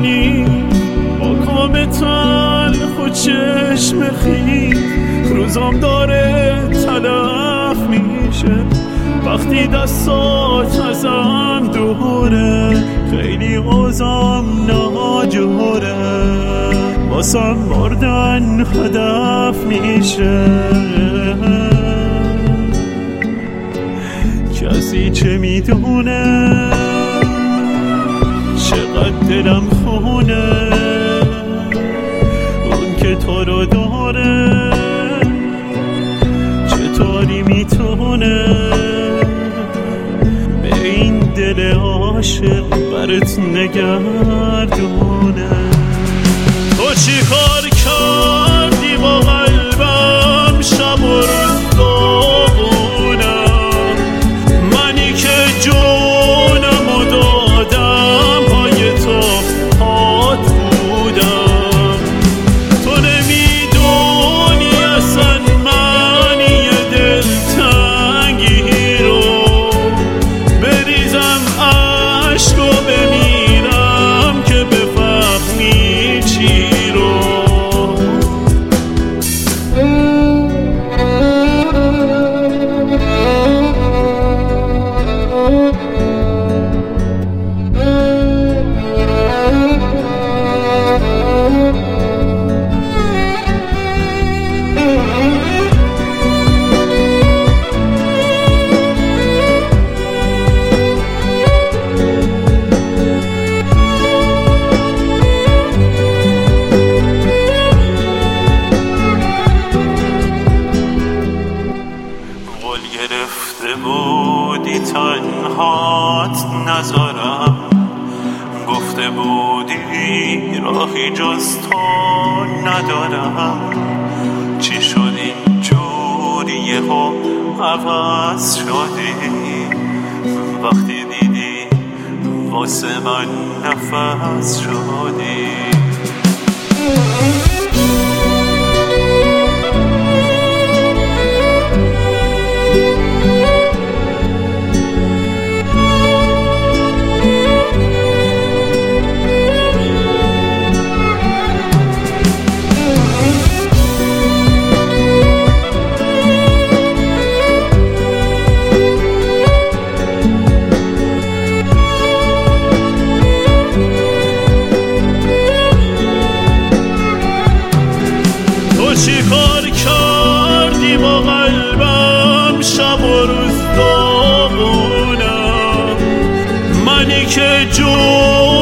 منی با کام تلخ و چشم خیز، روزام داره تلف میشه وقتی دستات ازم دوره، خیلی اوزام ناجوره واسم مردن هدف میشه. کسی چه میدونه چقدر دلم خونه، اون که تو رو داره چطوری میتونه به این دل عاشق برات نگردونه. تو چی کار کردی با قلبم شب و روز داغونم، منی که جونم و دادم پای تو پات بودم. تو نمیدونی اصلا من یه دلتنگی رو بریزم عشق و بمیرم که بفهمی چی رو. گرفته بودی تنهات نذارم، گفته بودی راهی جز تو ندارم. چی شد اینجوری یهو عوض شدی وقتی دیدی واسه من نفس شدی. چی کار کردی با قلبم شب و روز داغونم، منی که